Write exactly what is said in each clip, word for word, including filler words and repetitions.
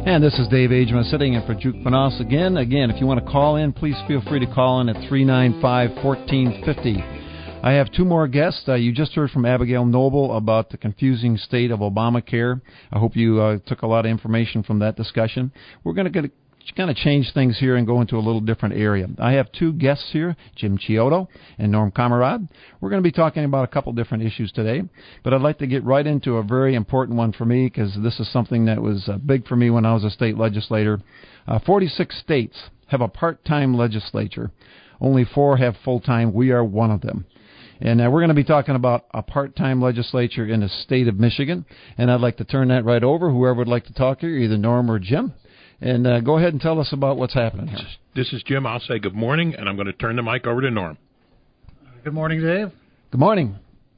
And this is Dave Ageman sitting in for Juke Panos again. Again, if you want to call in, please feel free to call in at three nine five, one four five zero. I have two more guests. Uh, you just heard from Abigail Noble about the confusing state of Obamacare. I hope you uh, took a lot of information from that discussion. We're going to get kind of change things here and go into a little different area. I have two guests here, Jim Chiodo and Norm Kamerad. We're going to be talking about a couple different issues today, but I'd like to get right into a very important one for me because this is something that was uh, big for me when I was a state legislator. Uh, forty-six states have a part-time legislature. Only four have full-time. We are one of them. And uh, we're going to be talking about a part-time legislature in the state of Michigan, and I'd like to turn that right over. Whoever would like to talk here, either Norm or Jim. And uh, go ahead and tell us about what's happening here. This is Jim. I'll say good morning, and I'm going to turn the mic over to Norm. Good morning, Dave. Good morning.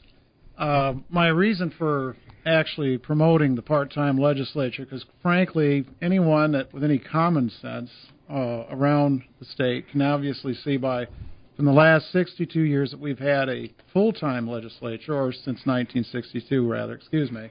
Uh, my reason for actually promoting the part-time legislature, because frankly, anyone that with any common sense uh, around the state can obviously see by from the last sixty-two years that we've had a full-time legislature, or since nineteen sixty-two, rather, excuse me,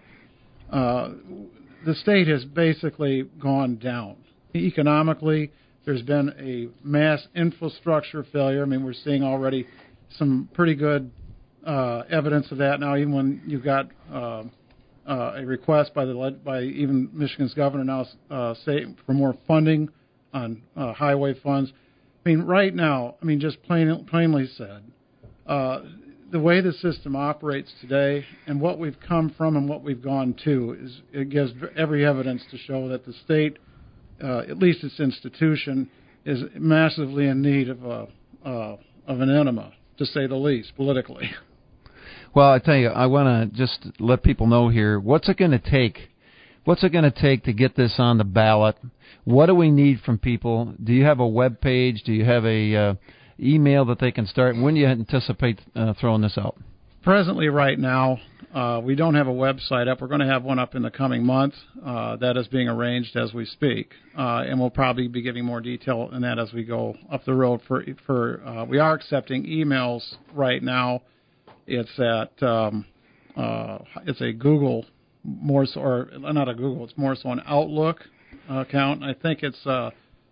uh, the state has basically gone down. Economically, there's been a mass infrastructure failure. I mean, we're seeing already some pretty good uh, evidence of that now, even when you've got uh, uh, a request by the by even Michigan's governor now uh, say for more funding on uh, highway funds. I mean, right now, I mean, just plain, plainly said, uh, the way the system operates today and what we've come from and what we've gone to is it gives every evidence to show that the state, uh, at least its institution, is massively in need of a uh, of an enema, to say the least, politically. Well, I tell you, I want to just let people know here, what's it going to take? What's it going to take to get this on the ballot? What do we need from people? Do you have a web page? Do you have a uh, email that they can start? When do you anticipate uh, throwing this out? Presently, right now, uh, we don't have a website up. We're going to have one up in the coming month. Uh, that is being arranged as we speak, uh, and we'll probably be giving more detail in that as we go up the road. For for uh, we are accepting emails right now. It's at um, uh, it's a Google more so, or not a Google. It's more so an Outlook uh, account. I think it's uh,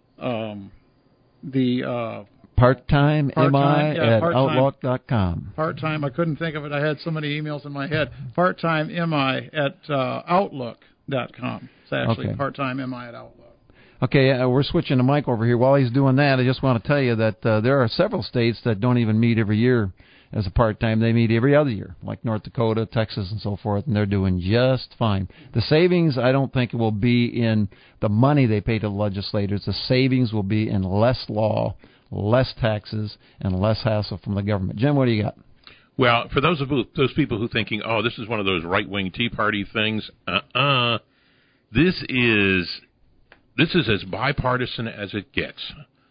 um, the uh, Part-time, part-time M I yeah, at part-time, outlook dot com. Part-time, I couldn't think of it. I had so many emails in my head. Part-time M I at uh, outlook dot com. It's actually okay. part-time M I at Outlook. Okay, uh, we're switching the mic over here. While he's doing that, I just want to tell you that uh, there are several states that don't even meet every year as a part-time. They meet every other year, like North Dakota, Texas, and so forth, and they're doing just fine. The savings, I don't think, will be in the money they pay to the legislators. The savings will be in less law, less taxes, and less hassle from the government. Jim, what do you got? Well, for those of those people who are thinking, oh, this is one of those right-wing Tea Party things, uh-uh. This is this is as bipartisan as it gets.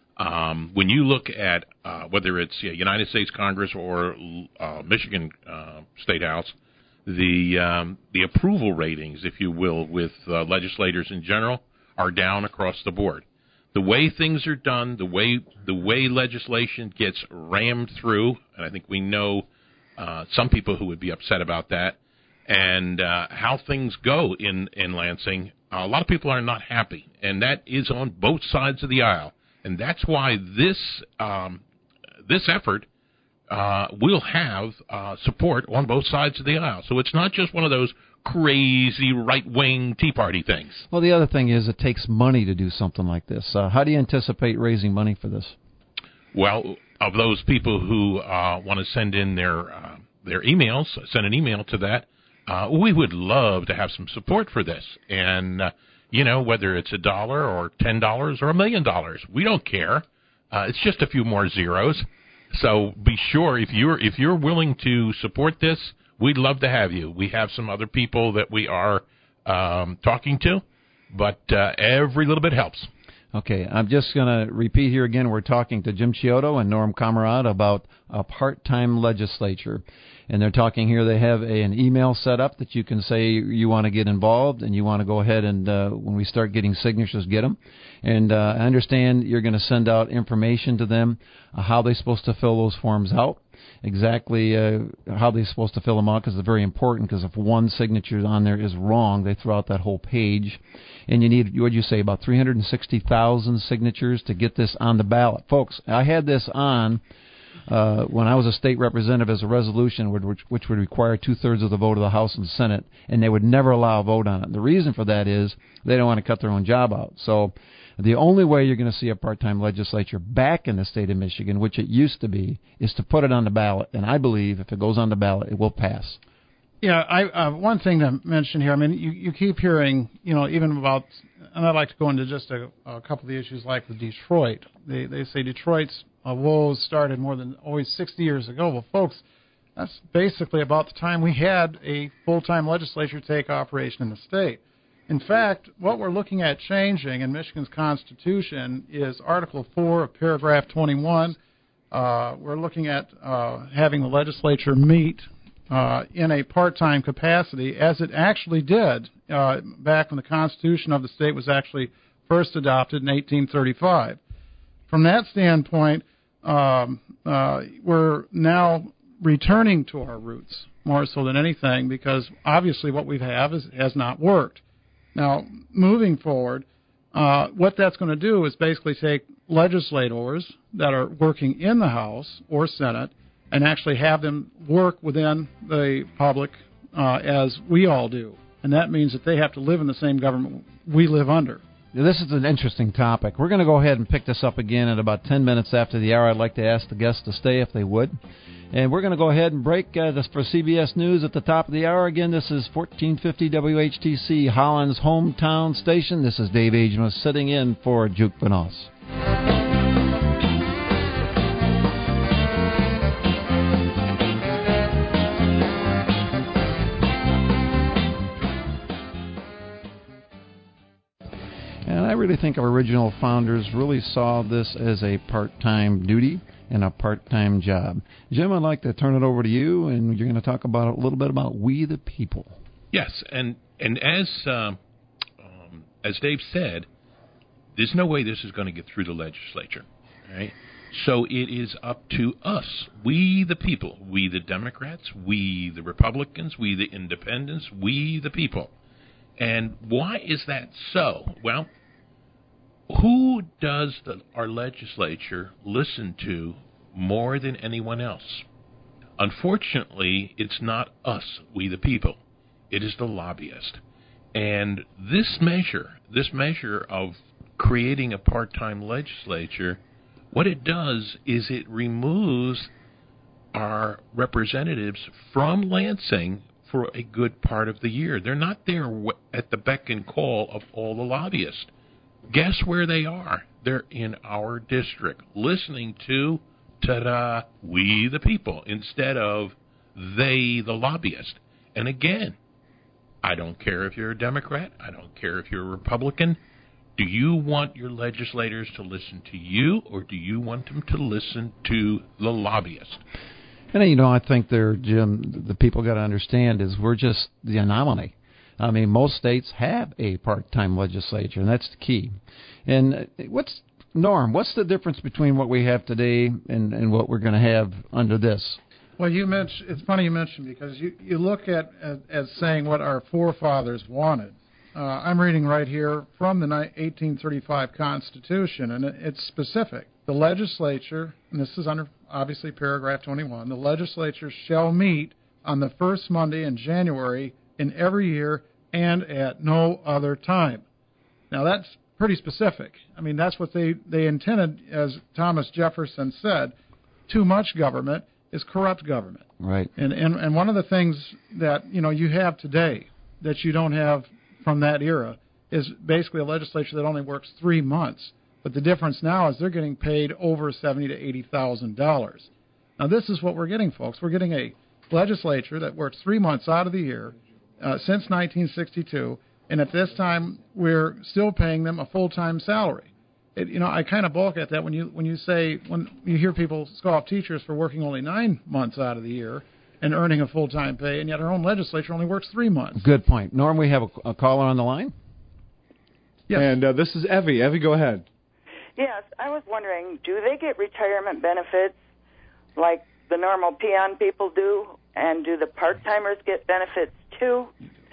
Um, when you look at uh, whether it's yeah, United States Congress or uh, Michigan uh, State House, the um, the approval ratings, if you will, with uh, legislators in general are down across the board. The way things are done, the way the way legislation gets rammed through, and I think we know uh, some people who would be upset about that, and uh, how things go in, in Lansing, a lot of people are not happy, and that is on both sides of the aisle. And that's why this um, this effort uh, will have uh, support on both sides of the aisle. So it's not just one of those crazy right-wing Tea Party things. Well, the other thing is it takes money to do something like this. Uh, how do you anticipate raising money for this? Well, of those people who uh, want to send in their uh, their emails, send an email to that, uh, we would love to have some support for this. And, uh, you know, whether it's a dollar or ten dollars or a million dollars, we don't care. Uh, it's just a few more zeros. So be sure, if you're if you're willing to support this, we'd love to have you. We have some other people that we are um, talking to, but uh, every little bit helps. Okay, I'm just going to repeat here again. We're talking to Jim Chiodo and Norm Kamerad about a part-time legislature. And they're talking here, they have a, an email set up that you can say you want to get involved and you want to go ahead and, uh, when we start getting signatures, get them. And uh, I understand you're going to send out information to them, uh, how they're supposed to fill those forms out. exactly uh, how they're supposed to fill them out, because it's very important, because if one signature on there is wrong, they throw out that whole page. And you need, what did you say, about three hundred sixty thousand signatures to get this on the ballot. Folks, I had this on uh, when I was a state representative as a resolution which, which would require two-thirds of the vote of the House and Senate, and they would never allow a vote on it. The reason for that is they don't want to cut their own job out. So the only way you're going to see a part-time legislature back in the state of Michigan, which it used to be, is to put it on the ballot. And I believe if it goes on the ballot, it will pass. Yeah, I, uh, one thing to mention here, I mean, you, you keep hearing, you know, even about, and I'd like to go into just a, a couple of the issues like with Detroit. They they say Detroit's uh, woes started more than always sixty years ago. Well, folks, that's basically about the time we had a full-time legislature take operation in the state. In fact, what we're looking at changing in Michigan's Constitution is Article four of Paragraph twenty-one. Uh, we're looking at uh, having the legislature meet uh, in a part-time capacity, as it actually did uh, back when the Constitution of the state was actually first adopted in eighteen thirty-five. From that standpoint, um, uh, we're now returning to our roots more so than anything, because obviously what we have is, has not worked. Now, moving forward, uh, what that's going to do is basically take legislators that are working in the House or Senate and actually have them work within the public uh, as we all do. And that means that they have to live in the same government we live under. This is an interesting topic. We're going to go ahead and pick this up again at about ten minutes after the hour. I'd like to ask the guests to stay if they would. And we're going to go ahead and break uh, this for C B S News at the top of the hour. Again, this is fourteen fifty W H T C, Holland's hometown station. This is Dave Agemus sitting in for Juke Benos. And I really think our original founders really saw this as a part-time duty and a part-time job. Jim, I'd like to turn it over to you, and you're going to talk about a little bit about We the People. Yes, and and as um, um, as Dave said, there's no way this is going to get through the legislature, right? So it is up to us, we the people, we the Democrats, we the Republicans, we the Independents, we the people. And why is that so? Well, who does the, our legislature listen to more than anyone else? Unfortunately, it's not us, we the people. It is the lobbyist. And this measure, this measure of creating a part-time legislature, what it does is it removes our representatives from Lansing for a good part of the year. They're not there at the beck and call of all the lobbyists. Guess where they are? They're in our district, listening to, ta-da, we the people, instead of they the lobbyist. And again, I don't care if you're a Democrat. I don't care if you're a Republican. Do you want your legislators to listen to you, or do you want them to listen to the lobbyist? And, you know, I think there, Jim, the people got to understand is we're just the anomaly. I mean, most states have a part-time legislature, and that's the key. And what's, Norm, what's the difference between what we have today and, and what we're going to have under this? Well, you mentioned, it's funny you mentioned, because you, you look at as, as saying what our forefathers wanted. Uh, I'm reading right here from the eighteen thirty-five Constitution, and it's specific. The legislature, and this is under, obviously, paragraph twenty-one, the legislature shall meet on the first Monday in January in every year and at no other time. Now, that's pretty specific. I mean, that's what they, they intended, as Thomas Jefferson said. Too much government is corrupt government. Right. And, and, and one of the things that, you know, you have today that you don't have from that era is basically a legislature that only works three months. But the difference now is they're getting paid over seventy to eighty thousand dollars. Now, this is what we're getting, folks. We're getting a legislature that works three months out of the year uh, since nineteen sixty-two, and at this time we're still paying them a full-time salary. It, you know, I kind of balk at that when you when you say when you hear people scoff teachers for working only nine months out of the year and earning a full-time pay, and yet our own legislature only works three months. Good point. Norm, we have a, a caller on the line. Yes. And uh, this is Evie. Evie, go ahead. Yes, I was wondering, do they get retirement benefits like the normal peon people do? And do the part-timers get benefits too?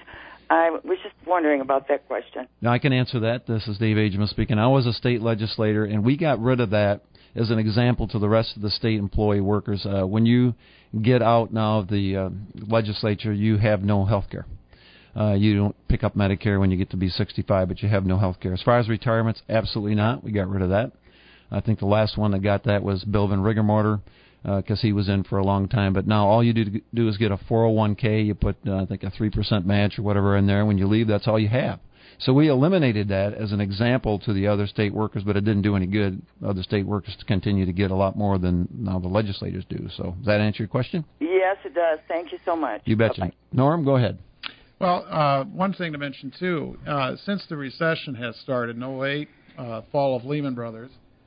I was just wondering about that question. Now, I can answer that. This is Dave Agema speaking. I was a state legislator, and we got rid of that as an example to the rest of the state employee workers. Uh, when you get out now of the uh, legislature, you have no health care. Uh, you don't pick up Medicare when you get to be sixty-five, but you have no health care. As far as retirements, absolutely not. We got rid of that. I think the last one that got that was Bill Van Riggermorter, because uh, he was in for a long time. But now all you do, do is get a four oh one k. You put, uh, I think, a three percent match or whatever in there. When you leave, that's all you have. So we eliminated that as an example to the other state workers, but it didn't do any good. Other state workers continue to get a lot more than now the legislators do. So does that answer your question? Yes, it does. Thank you so much. You betcha. Bye-bye. Norm, go ahead. Well, uh, one thing to mention, too, uh, since the recession has started in oh eight, uh, fall of Lehman Brothers,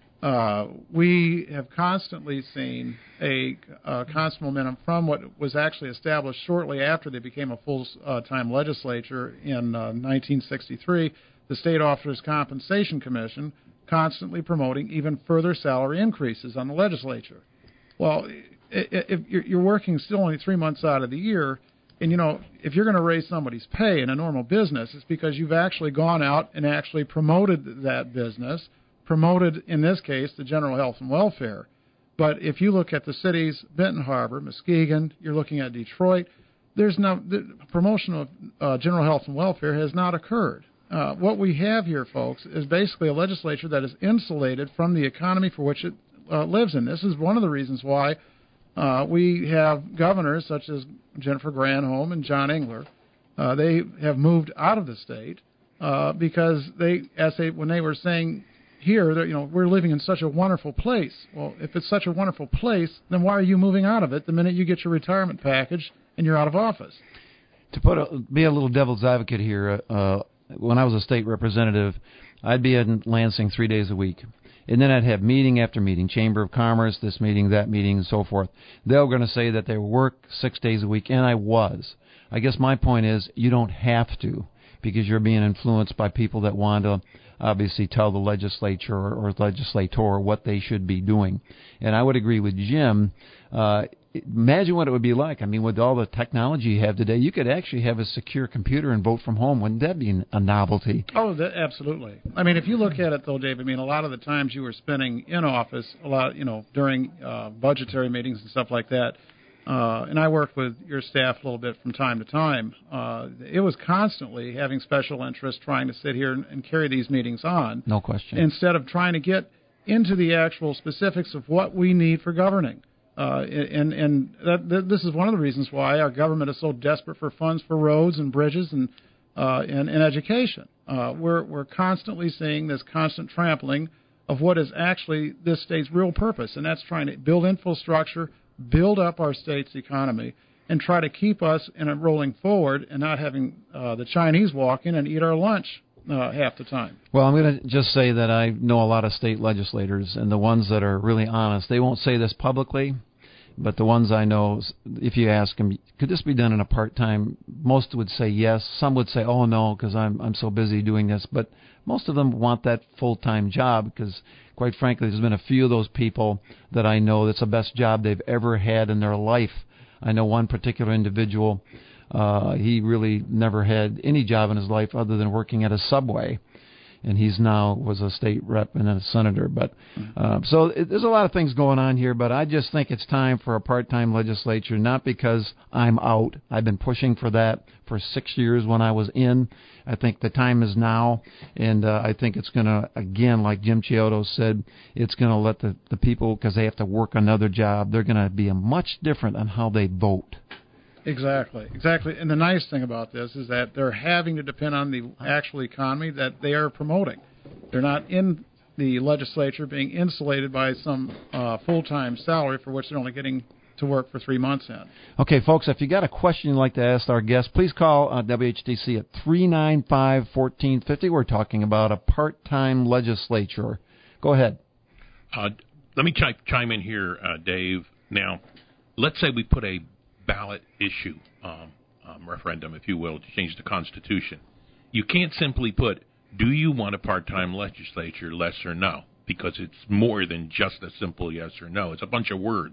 uh, we have constantly seen a uh, constant momentum from what was actually established shortly after they became a full-time legislature in uh, nineteen sixty-three, the State Officers Compensation Commission, constantly promoting even further salary increases on the legislature. Well, if you're working still only three months out of the year, and, you know, if you're going to raise somebody's pay in a normal business, it's because you've actually gone out and actually promoted that business, promoted, in this case, the general health and welfare. But if you look at the cities, Benton Harbor, Muskegon, you're looking at Detroit, there's no the promotion of uh, general health and welfare has not occurred. Uh, what we have here, folks, is basically a legislature that is insulated from the economy for which it uh, lives in. This is one of the reasons why uh, we have governors such as Jennifer Granholm and John Engler. Uh, they have moved out of the state uh, because they, as they, when they were saying here, that, you know, we're living in such a wonderful place. Well, if it's such a wonderful place, then why are you moving out of it the minute you get your retirement package and you're out of office? To put a, be a little devil's advocate here, uh, when I was a state representative, I'd be in Lansing three days a week. And then I'd have meeting after meeting, Chamber of Commerce, this meeting, that meeting, and so forth. They were going to say that they work six days a week, and I was. I guess my point is you don't have to, because you're being influenced by people that want to obviously tell the legislature or, or legislator what they should be doing. And I would agree with Jim. Uh, imagine what it would be like. I mean, with all the technology you have today, you could actually have a secure computer and vote from home. Wouldn't that be a novelty? Oh, that, absolutely. I mean, if you look at it, though, Dave, I mean, a lot of the times you were spending in office, a lot, you know, during uh, budgetary meetings and stuff like that, Uh, and I worked with your staff a little bit from time to time. Uh, it was constantly having special interests trying to sit here and, and carry these meetings on. No question. Instead of trying to get into the actual specifics of what we need for governing. Uh, and and that, that, this is one of the reasons why our government is so desperate for funds for roads and bridges and uh, and, and education. Uh, we're we're constantly seeing this constant trampling of what is actually this state's real purpose, and that's trying to build infrastructure, build up our state's economy, and try to keep us in a rolling forward and not having uh, the Chinese walk in and eat our lunch uh, half the time. Well, I'm going to just say that I know a lot of state legislators, and the ones that are really honest, they won't say this publicly, but the ones I know, if you ask them, could this be done in a part-time, most would say yes. Some would say, oh, no, because I'm, I'm so busy doing this. But most of them want that full-time job because, quite frankly, there's been a few of those people that I know that's the best job they've ever had in their life. I know one particular individual, uh, he really never had any job in his life other than working at a Subway. And he's now was a state rep and then a senator. But uh, so it, there's a lot of things going on here, but I just think it's time for a part-time legislature, not because I'm out. I've been pushing for that for six years when I was in. I think the time is now, and uh, I think it's going to, again, like Jim Chiodo said, it's going to let the, the people, because they have to work another job, they're going to be much different on how they vote. Exactly, exactly. And the nice thing about this is that they're having to depend on the actual economy that they are promoting. They're not in the legislature being insulated by some uh, full-time salary for which they're only getting to work for three months in. Okay, folks, if you got a question you'd like to ask our guest, please call uh, W H D C at three nine five, one four five zero. We're talking about a part-time legislature. Go ahead. Uh, let me ch- chime in here, uh, Dave. Now, let's say we put a ballot issue, um, um, referendum, if you will, to change the Constitution. You can't simply put, do you want a part-time legislature, yes or no? Because it's more than just a simple yes or no. It's a bunch of words.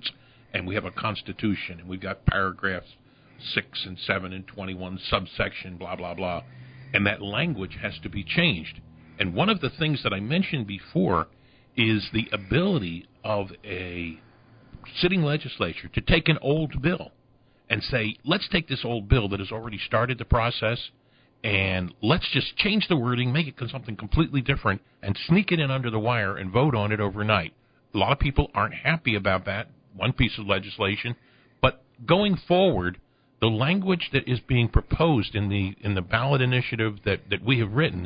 and we have a Constitution, and we've got paragraphs six and seven and twenty-one, subsection, blah, blah, blah. And that language has to be changed. And one of the things that I mentioned before is the ability of a sitting legislature to take an old bill and say, let's take this old bill that has already started the process and let's just change the wording, make it something completely different, and sneak it in under the wire and vote on it overnight. A lot of people aren't happy about that, one piece of legislation. But going forward, the language that is being proposed in the in the ballot initiative that, that we have written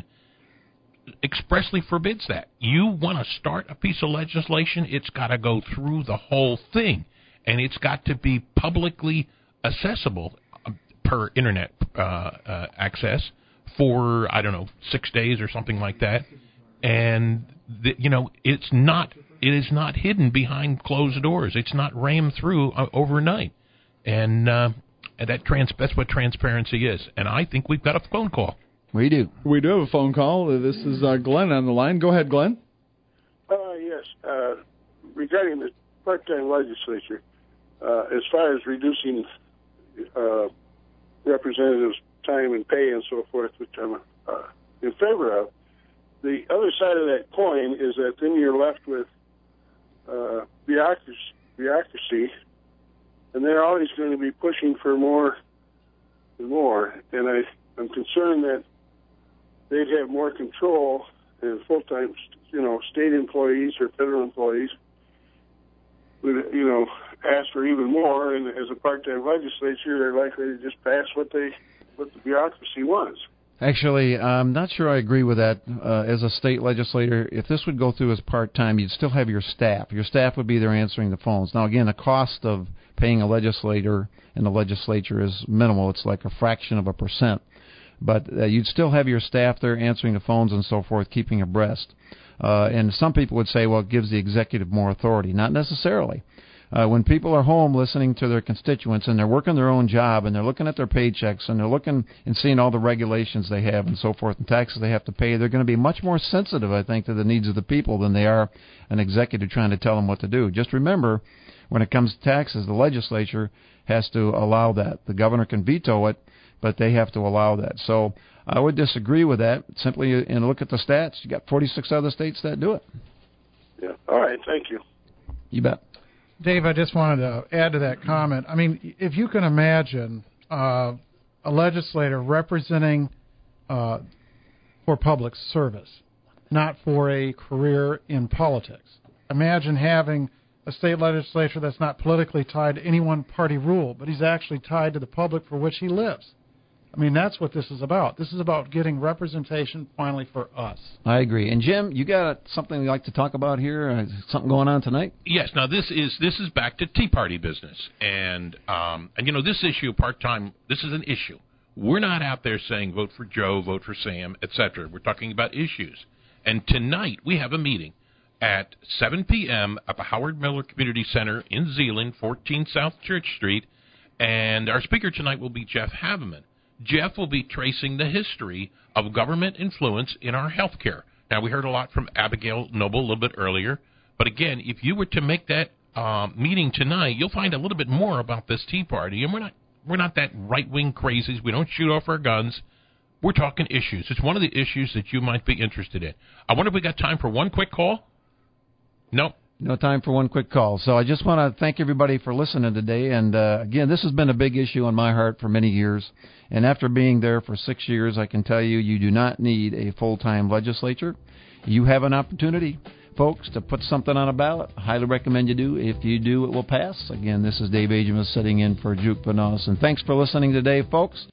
expressly forbids that. You want to start a piece of legislation, it's got to go through the whole thing, and it's got to be publicly accessible per internet uh, uh, access for, I don't know, six days or something like that. And, the, you know, it's not, it is not hidden behind closed doors. It's not rammed through uh, overnight. And, uh, and that trans- that's what transparency is. And I think we've got a phone call. We do. We do have a phone call. This is uh, Glenn on the line. Go ahead, Glenn. Uh, yes. Uh, regarding the part-time legislature, uh, as far as reducing uh, representatives' time and pay and so forth, which I'm uh, in favor of, the other side of that coin is that then you're left with uh, bureaucracy, bureaucracy, and they're always going to be pushing for more and more. And I, I'm concerned that they'd have more control, and full-time, you know, state employees or federal employees would, you know, ask for even more. And as a part-time legislature, they're likely to just pass what they, what the bureaucracy wants. Actually, I'm not sure I agree with that. Uh, as a state legislator, if this would go through as part-time, you'd still have your staff. Your staff would be there answering the phones. Now, again, the cost of paying a legislator in the legislature is minimal. It's like a fraction of a percent. But uh, you'd still have your staff there answering the phones and so forth, keeping abreast. Uh, and some people would say, well, it gives the executive more authority. Not necessarily. Uh, when people are home listening to their constituents and they're working their own job and they're looking at their paychecks and they're looking and seeing all the regulations they have and so forth and taxes they have to pay, they're going to be much more sensitive, I think, to the needs of the people than they are an executive trying to tell them what to do. Just remember, when it comes to taxes, the legislature has to allow that. The governor can veto it, but they have to allow that. So I would disagree with that. Simply, and look at the stats. You got forty-six other states that do it. Yeah. All right. Thank you. You bet. Dave, I just wanted to add to that comment. I mean, if you can imagine uh, a legislator representing uh, for public service, not for a career in politics. Imagine having a state legislature that's not politically tied to any one party rule, but he's actually tied to the public for which he lives. I mean, that's what this is about. This is about getting representation finally for us. I agree. And Jim, you got something you'd like to talk about here? Uh, something going on tonight? Yes. Now this is this is back to Tea Party business, and um, and you know this issue part time. This is an issue. We're not out there saying vote for Joe, vote for Sam, et cetera. We're talking about issues. And tonight we have a meeting at seven p.m. at the Howard Miller Community Center in Zeeland, fourteen South Church Street, and our speaker tonight will be Jeff Haveman. Jeff will be tracing the history of government influence in our health care. Now, we heard a lot from Abigail Noble a little bit earlier, but again, if you were to make that uh, meeting tonight, you'll find a little bit more about this Tea Party, and we're not we're not that right-wing crazies. We don't shoot off our guns. We're talking issues. It's one of the issues that you might be interested in. I wonder if we got time for one quick call? No. No time for one quick call. So I just want to thank everybody for listening today. And, uh, again, this has been a big issue on my heart for many years. And after being there for six years, I can tell you, you do not need a full-time legislature. You have an opportunity, folks, to put something on a ballot. I highly recommend you do. If you do, it will pass. Again, this is Dave Agemus sitting in for Juke Benos. And thanks for listening today, folks.